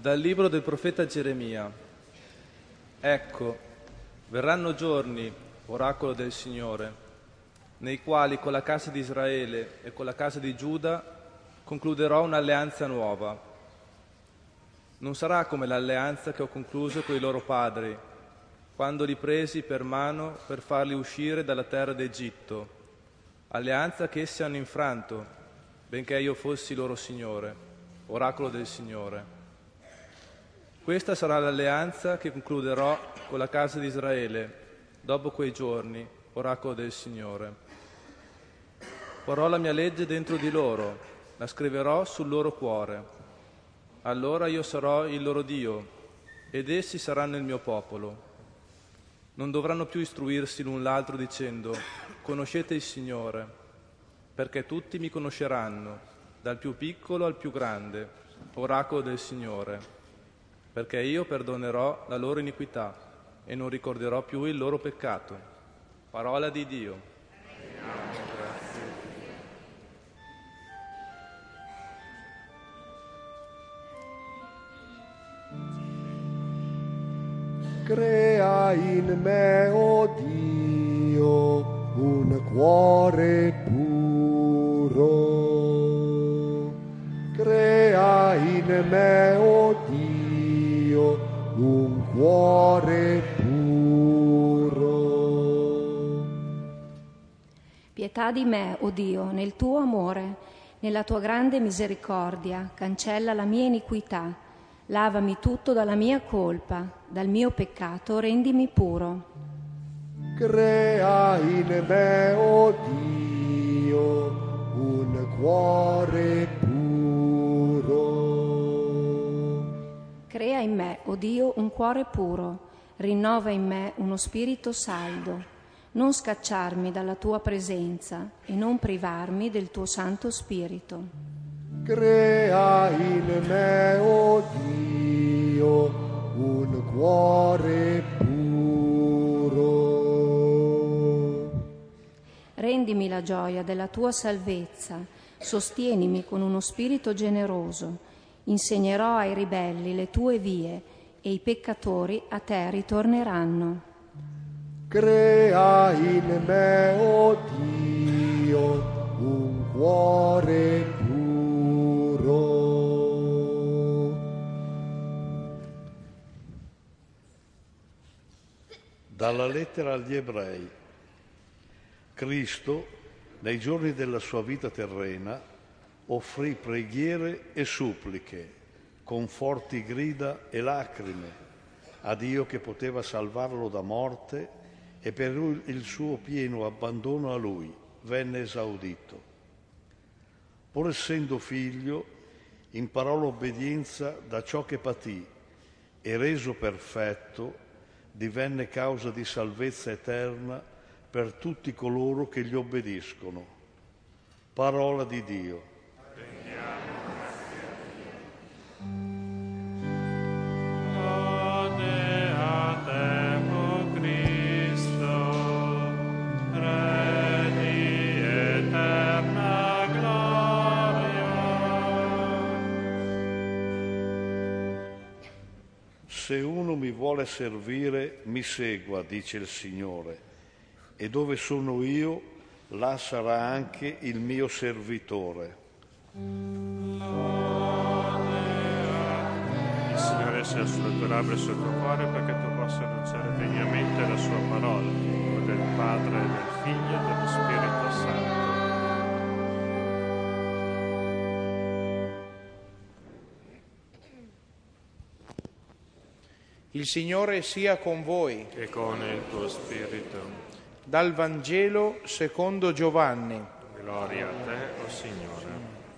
Dal libro del profeta Geremia. Ecco, verranno giorni, oracolo del Signore, nei quali con la casa di Israele e con la casa di Giuda concluderò un'alleanza nuova. Non sarà come l'alleanza che ho concluso con i loro padri, quando li presi per mano per farli uscire dalla terra d'Egitto, alleanza che essi hanno infranto, benché io fossi loro Signore, oracolo del Signore. Questa sarà l'alleanza che concluderò con la casa di Israele dopo quei giorni, oracolo del Signore. Porrò la mia legge dentro di loro, la scriverò sul loro cuore. Allora io sarò il loro Dio ed essi saranno il mio popolo. Non dovranno più istruirsi l'un l'altro dicendo: conoscete il Signore, perché tutti mi conosceranno, dal più piccolo al più grande, oracolo del Signore. Perché io perdonerò la loro iniquità e non ricorderò più il loro peccato. Parola di Dio. Crea in me, o Dio, un cuore puro. Crea in me, o Dio, un cuore puro. Pietà di me, o Dio, nel tuo amore, nella tua grande misericordia, cancella la mia iniquità, lavami tutto dalla mia colpa, dal mio peccato rendimi puro. Crea in me, o Dio, un cuore puro. Crea in me, o Dio, un cuore puro, rinnova in me uno spirito saldo, non scacciarmi dalla tua presenza e non privarmi del tuo Santo Spirito. Crea in me, o Dio, un cuore puro. Rendimi la gioia della tua salvezza, sostienimi con uno spirito generoso. Insegnerò ai ribelli le tue vie e i peccatori a te ritorneranno. Crea in me, o Dio, un cuore puro. Dalla lettera agli Ebrei. Cristo, nei giorni della sua vita terrena, offrì preghiere e suppliche, con forti grida e lacrime, a Dio che poteva salvarlo da morte, e per il suo pieno abbandono a Lui venne esaudito. Pur essendo figlio, imparò l'obbedienza da ciò che patì e, reso perfetto, divenne causa di salvezza eterna per tutti coloro che gli obbediscono. Parola di Dio. Se uno mi vuole servire, mi segua, dice il Signore, e dove sono io, là sarà anche il mio servitore. Il Signore sia sulle tue labbra e sul tuo cuore, perché tu possa annunciare degnamente la sua parola, nel nome del Padre, del Figlio e dello Spirito Santo. Il Signore sia con voi. E con il tuo spirito. Dal Vangelo secondo Giovanni. Gloria a te, o Signore.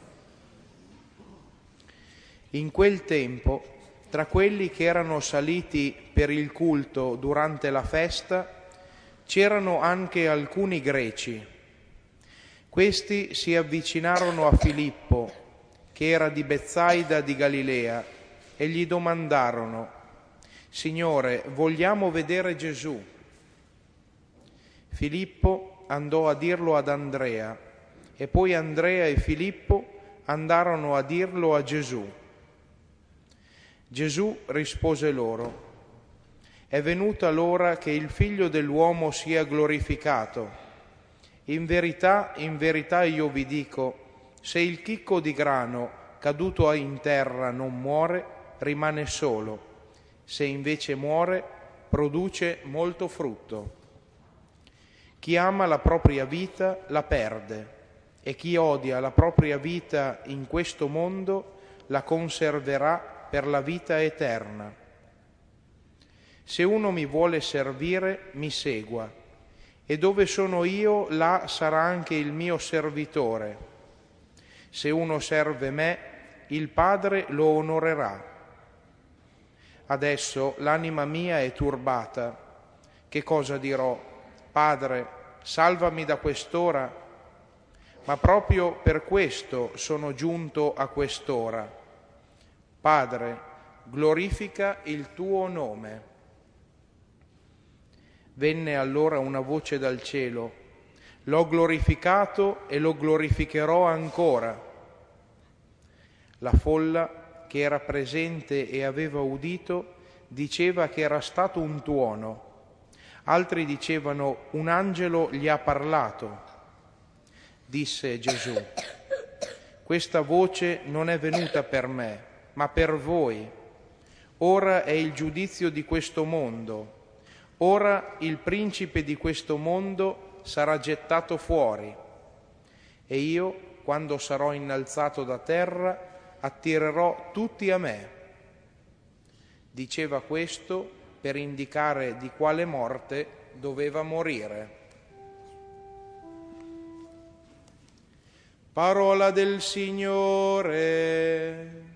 In quel tempo, tra quelli che erano saliti per il culto durante la festa, c'erano anche alcuni greci. Questi si avvicinarono a Filippo, che era di Betsaida di Galilea, e gli domandarono: Signore, vogliamo vedere Gesù. Filippo andò a dirlo ad Andrea e poi Andrea e Filippo andarono a dirlo a Gesù. Gesù rispose loro: è venuta l'ora che il Figlio dell'uomo sia glorificato. In verità io vi dico, se il chicco di grano caduto in terra non muore, rimane solo; se invece muore, produce molto frutto. Chi ama la propria vita la perde, e chi odia la propria vita in questo mondo la conserverà per la vita eterna. Se uno mi vuole servire, mi segua, e dove sono io, là sarà anche il mio servitore. Se uno serve me, il Padre lo onorerà. Adesso l'anima mia è turbata. Che cosa dirò? Padre, salvami da quest'ora? Ma proprio per questo sono giunto a quest'ora. Padre, glorifica il tuo nome. Venne allora una voce dal cielo: l'ho glorificato e lo glorificherò ancora. La folla che era presente e aveva udito diceva che era stato un tuono. Altri dicevano: un angelo gli ha parlato. Disse Gesù: questa voce non è venuta per me, ma per voi. Ora è il giudizio di questo mondo. Ora il principe di questo mondo sarà gettato fuori. E io, quando sarò innalzato da terra, attirerò tutti a me. Diceva questo per indicare di quale morte doveva morire. Parola del Signore.